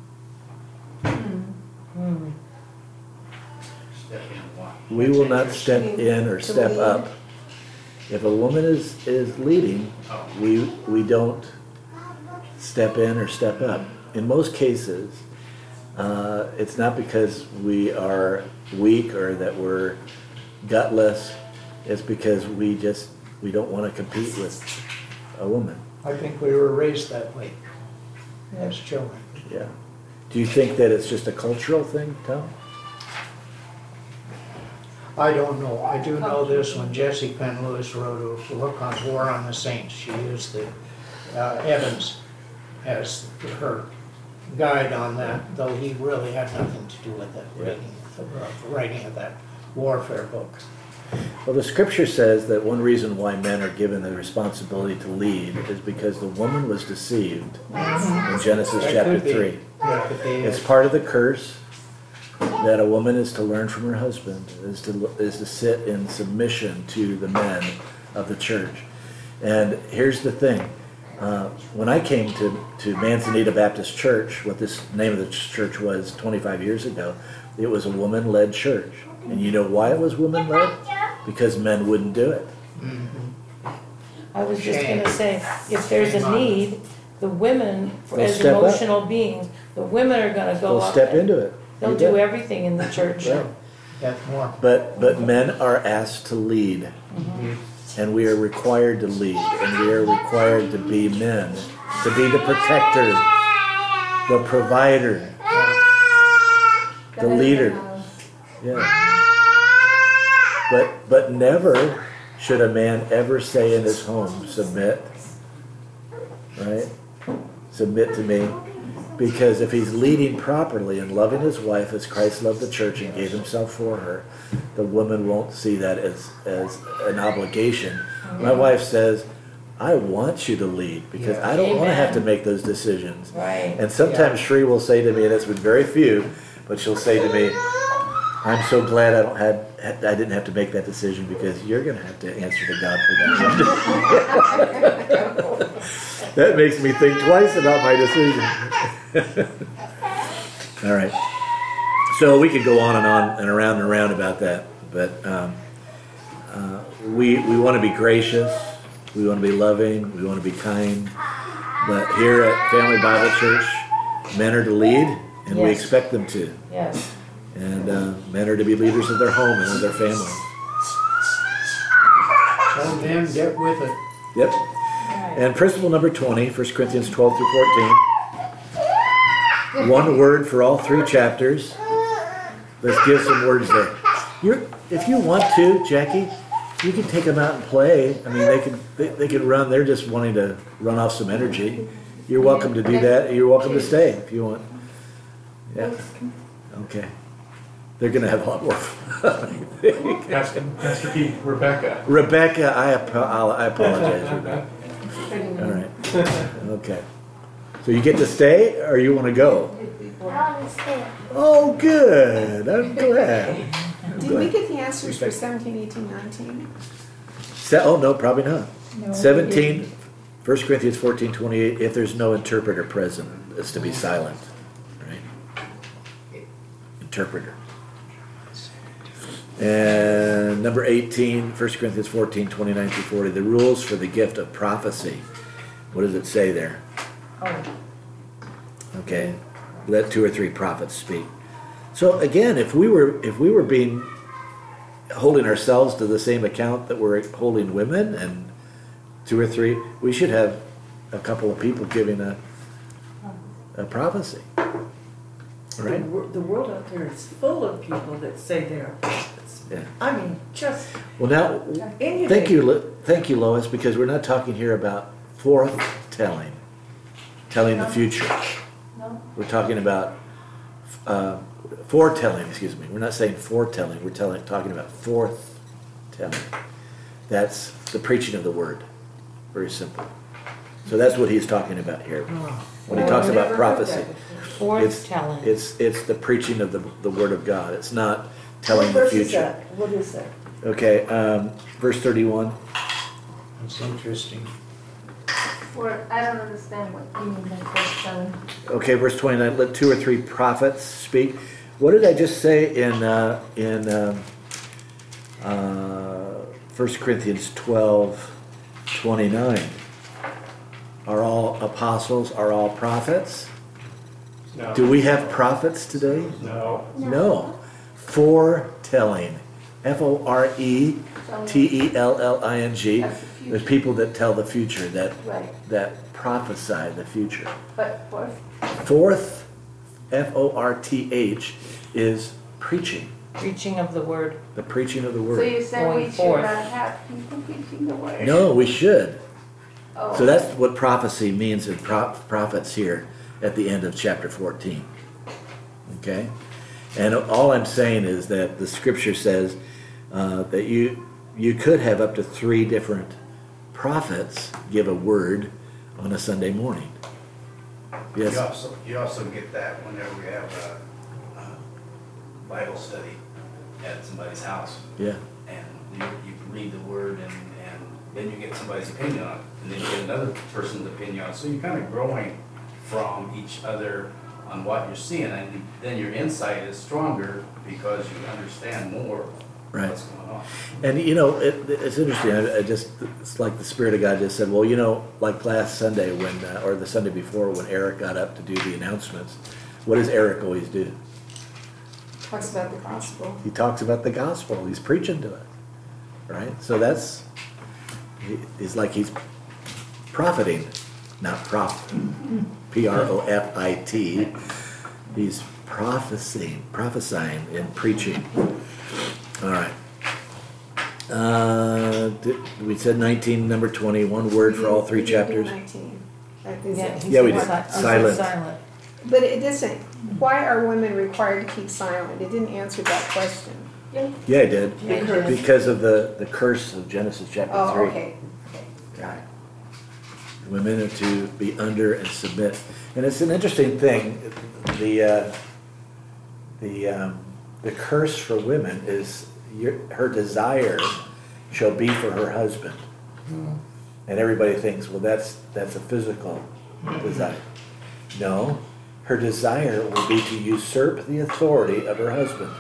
Hmm. Step in what? We will not step in or To step lead. up. If a woman is, is leading, Oh. we, we don't step in or step up. In most cases, uh, it's not because we are weak or that we're gutless. It's because we just, we don't want to compete with a woman. I think we were raised that way as children. Yeah. Do you think that it's just a cultural thing, Tom? I don't know. I do know this, when Jessie Penn Lewis wrote a book on War on the Saints, she used the uh, Evans as her guide on that, though he really had nothing to do with it, writing, the writing of that warfare book. Well, the scripture says that one reason why men are given the responsibility to lead is because the woman was deceived in Genesis That chapter could be. three. That could be It's it. part of the curse that a woman is to learn from her husband, is to, is to sit in submission to the men of the church. And here's the thing. Uh, when I came to, to Manzanita Baptist Church, what this name of the church was twenty-five years ago, it was a woman-led church. And you know why it was woman-led? Because men wouldn't do it. I was just Shame. gonna say, if there's Shame a on need, the women, They'll as step up. emotional beings, the women are gonna go They'll up. step and into it. They'll You do bet. everything in the church. Right. That's more. But, but men are asked to lead. And we are required to lead. And we are required to be men. To be the protector, the provider, the leader. Yeah. But, but never should a man ever say in his home, submit. Right? Submit to me. Because if he's leading properly and loving his wife as Christ loved the church and gave himself for her, the woman won't see that as, as an obligation. My wife says, I want you to lead because I don't want to have to Amen. make those decisions. Right. And sometimes Shree will say to me, and it's been very few, but she'll say to me, I'm so glad I don't had, I didn't have to make that decision because you're gonna have to answer to God for that one. That makes me think twice about my decision. All right. So we could go on and on and around and around about that, but um, uh, we we want to be gracious, we want to be loving, we want to be kind. But here at Family Bible Church, men are to lead, and we Yes. expect them to. Yes. And uh, men are to be leaders of their home and of their family. So men, get with it. Yep. Right. And principle number twenty, First Corinthians twelve through fourteen. One word for all three chapters. Let's give some words there. You're, if you want to, Jackie, you can take them out and play. I mean, they can they, they can run. They're just wanting to run off some energy. You're welcome to do that. You're welcome to stay if you want. Yeah. Okay. They're going to have a lot more fun. Pastor, Pastor Pete, Rebecca. Rebecca, I, apo- I'll- I apologize, Rebecca. All right. Okay. So you get to stay, or you want to go? Oh, good. I'm glad. I'm Did we glad. get the answers for seventeen, eighteen, nineteen? Se- oh, no, probably not. No. seventeen, First Corinthians fourteen, twenty-eight, if there's no interpreter present, it's to be silent, right? Interpreter. And number eighteen, First Corinthians fourteen, twenty-nine through forty, the rules for the gift of prophecy. What does it say there? Oh, Okay, let two or three prophets speak. So again, if we were if we were being holding ourselves to the same account that we're holding women and two or three, we should have a couple of people giving a a prophecy, The, right? wor- the world out there is full of people that say they are prophets. Yeah. I mean, just Well, now, inundated. thank you, Lo- thank you, Lois, because we're not talking here about foretelling, telling the future. No? We're talking about uh, foretelling, excuse me. We're not saying foretelling, we're telling, talking about forthtelling. That's the preaching of the word. Very simple. So that's what he's talking about here. When he Oh, talks I've about never heard prophecy. that before. foretelling. It's, it's the preaching of the, the word of God. It's not telling What the verse is future. that? What is that? Okay, um, verse thirty-one. It's interesting. Or, I don't understand what you mean by foretelling. Okay, verse twenty-nine, let two or three prophets speak. What did I just say in, uh, in, um, uh, First Corinthians twelve, twenty-nine? Are all apostles, are all prophets? No. Do we have prophets today? No. No. Foretelling. F O R E T E L L I N G. That's the future. There's people that tell the future, that, Right, that prophesy the future. but fourth, Fourth, F O R T H, is preaching, Preaching of the word. the preaching of the so word. you're saying Going we should forth. not have people preaching the word? No, we should. Oh. So that's what prophecy means in pro- prophets here at the end of chapter fourteen. Okay? And all I'm saying is that the scripture says uh, that you you could have up to three different prophets give a word on a Sunday morning. Yes. You also, you also get that whenever we have a, a Bible study at somebody's house. Yeah. And you, you read the word and, and then you get somebody's opinion on it. And then you get another person's opinion on it. So you're kind of growing from each other on what you're seeing. And then your insight is stronger because you understand more Right. what's going on. And you know, it, it's interesting. I, I just, it's like the Spirit of God just said, well, you know, like last Sunday when, uh, or the Sunday before when Eric got up to do the announcements, what does Eric always do? Talks about the gospel. He talks about the gospel. He's preaching to it, right? So that's, he, it's like he's profiting, not prof, P R O F I T. He's prophesying, prophesying and preaching. All right. Uh, did- we said nineteen, number twenty, one word for all three We didn't do chapters. nineteen. That is Yeah, it. he Yeah, we said did. si- he said Silent. silent. But it doesn't, why are women required to keep silent? It didn't answer that question. Yeah, I did. Because- Because of the, the curse of Genesis chapter Oh, three. okay. Okay. Got it. Women are to be under and submit. And it's an interesting thing, the, uh, the, um, the curse for women is your, her desire shall be for her husband. And everybody thinks, well, that's that's a physical desire. No, her desire will be to usurp the authority of her husband.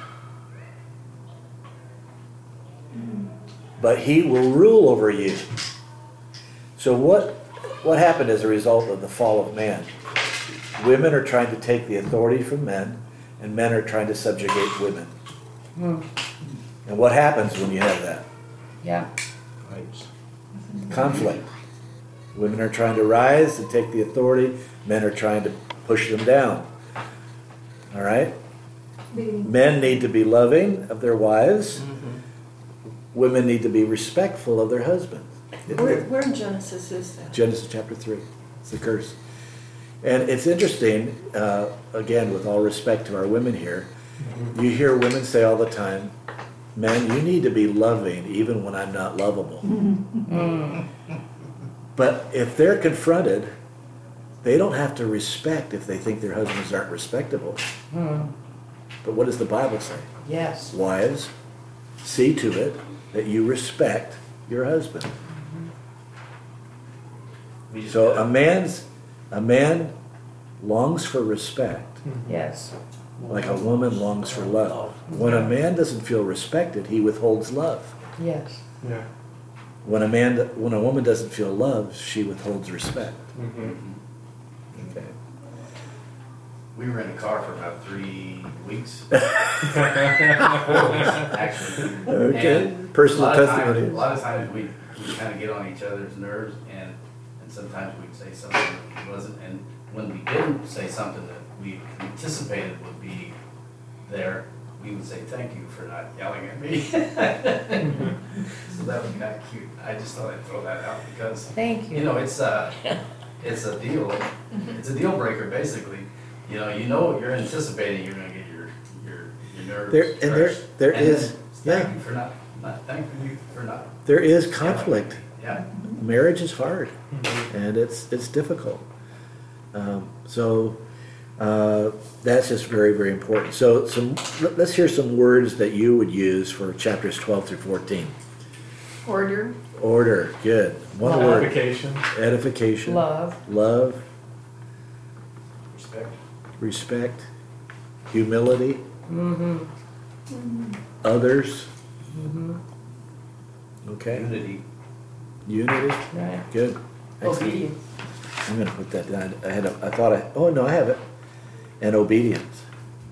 But he will rule over you. So what what happened as a result of the fall of man? Women are trying to take the authority from men, and men are trying to subjugate women. Hmm. And what happens when you have that? Yeah. Conflict. Women are trying to rise and take the authority. Men are trying to push them down. All right? Men need to be loving of their wives. Women need to be respectful of their husbands. Where, where in Genesis is that? Genesis chapter three. It's the curse. And it's interesting, uh, again, with all respect to our women here, you hear women say all the time, "Man, you need to be loving even when I'm not lovable." But if they're confronted, they don't have to respect if they think their husbands aren't respectable. But what does the Bible say? Yes. Wives, see to it that you respect your husband. We just So gotta- a man's a man longs for respect, Yes. like a woman longs for love. When a man doesn't feel respected, he withholds love. Yes. Yeah. When a man, when a woman doesn't feel love, she withholds respect. Mm-hmm. Okay. We were in a car for about three weeks. Four weeks, actually. Okay. And Personal a lot of testimony. times- A lot of times we, we kind of get on each other's nerves, and, and sometimes we'd say something that wasn't, and when we didn't say something that we anticipated would be there, we would say, "Thank you for not yelling at me." So that was kind of cute. I just thought I'd throw that out because, Thank you you. know, it's a, it's a deal, it's a deal breaker, basically. You know, you know, you're anticipating you're gonna get your, your, your nerves There- and there- crushed. there And is- then, Thank yeah. you for not, not, thank you for not. There is yelling. conflict. Yeah. Marriage is hard, and it's it's difficult. Um, so uh, that's just very very important. So some let- let's hear some words that you would use for chapters twelve through fourteen. Order, Order, good. One word. Edification. Edification. Love. Love. Respect. Respect. Humility. Mm-hmm. Others. Mm-hmm. Okay. Unity. Unity. Right. Good. Excellent. Obedience. I'm going to put that down. I had. A, I thought I. Oh no, I have it. And obedience.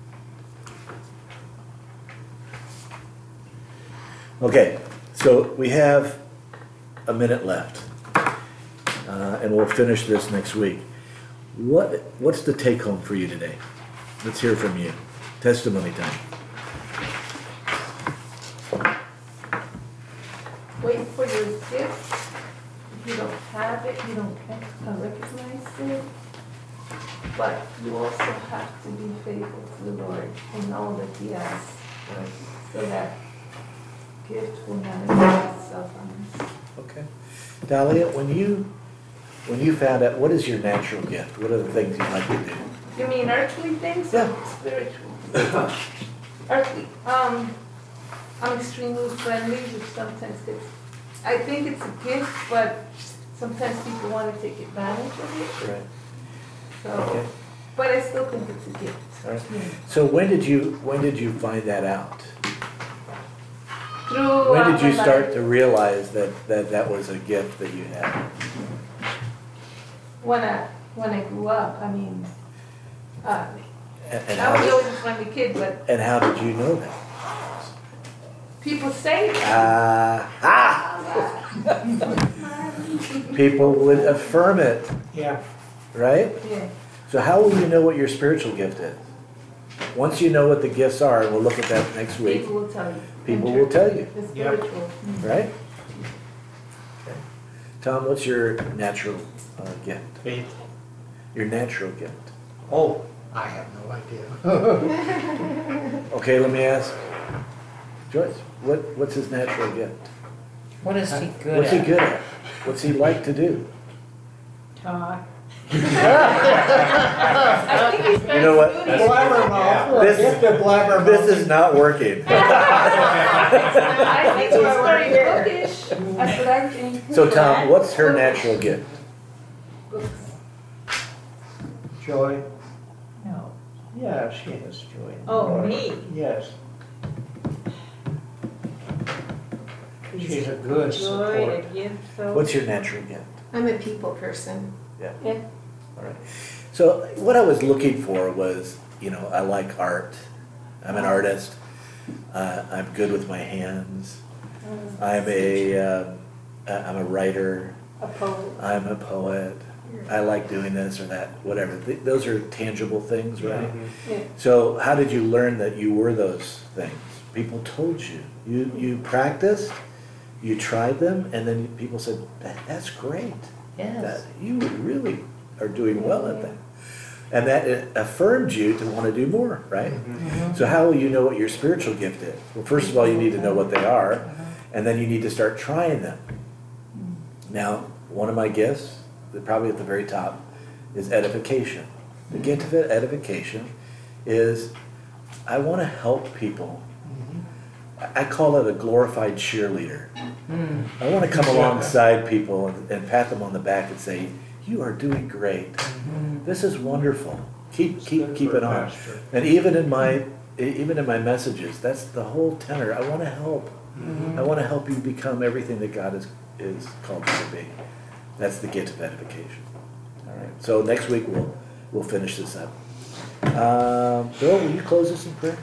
Okay, so we have a minute left, uh, and we'll finish this next week. What What's the take home for you today? Let's hear from you. Testimony time. Wait for your gift. If you don't have it, you don't uh, recognize it. But you also have to be faithful to the Lord and know that He has, so that gift will manifest itself on us. Okay, Dahlia, when you when you found out, what is your natural gift? What are the things you like to do? You mean earthly things Yeah. or spiritual? Earthly. Um, I'm extremely friendly, which sometimes gets. I think it's a gift, but sometimes people want to take advantage of it. Right. So, Okay. but I still think it's a gift. All right. Yeah. So when did you when did you find that out? Through, When uh, did you my start life. to realize that, that that was a gift that you had? When I when I grew up, I mean, uh, And, and, I was how, always a friendly kid, but and how did you know that? people say that. Ah, ah! People would affirm it, Yeah, right? Yeah. So how will you know what your spiritual gift is? Once you know what the gifts are, and we'll look at that next week, People will tell you. people will tell you, The spiritual. right? Okay. Tom, what's your natural uh, gift? faith. Your natural gift. Oh, I have no idea. Okay, let me ask. Joyce, what, what's his natural gift? What is he good What's he at? good at? What's he like to do? Talk. I think he's You know what? Blabbermouth, we're a This- gift of blabbermouth. This is not working. I think he's very bookish. That's what I'm thinking. So Tom, what's her natural gift? Books. Joy, No. yeah, she has joy. Oh, me? Yes. She's a good Joy, support. a gift, so. What's your natural gift? I'm a people person. Yeah. Yeah. All right. So what I was looking for was, you know, I like art. I'm an artist. Uh, I'm good with my hands. I'm a, um, uh, I'm a writer. A poet. I'm a poet. I like doing this or that, whatever. Th- those are tangible things, right? Yeah. So how did you learn that you were those things? People told you. You you practiced, you tried them, and then people said, that, that's great. That, Yes. you really are doing well at that. And that it affirmed you to want to do more, right? So how will you know what your spiritual gift is? Well, first of all, you need to know what they are, and then you need to start trying them. Now, one of my gifts, that probably at the very top, is edification. The gift of edification is I want to help people. I I call it a glorified cheerleader. I want to come alongside people and, and pat them on the back and say, "You are doing great. This is wonderful. Keep keep keep it on." And even in my even in my messages, that's the whole tenor. I want to help. I want to help you become everything that God is is called you to be. That's the gift of edification. All right. So next week we'll we'll finish this up. Um, Bill, will you close us in prayer?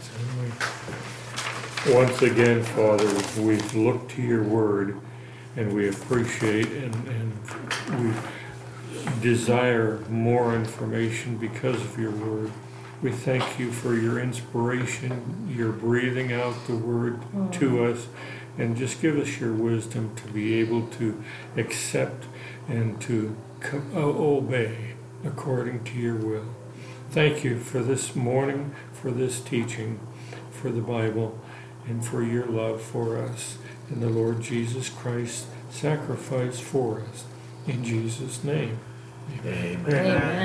Once again, Father, we've looked to your word and we appreciate and, and we desire more information because of your word. We thank you for your inspiration, your breathing out the word to us, and just give us your wisdom to be able to accept and to co- obey according to your will. Thank you for this morning, for this teaching, for the Bible, and for your love for us and the Lord Jesus Christ sacrificed for us. In Jesus' name. Amen. Amen.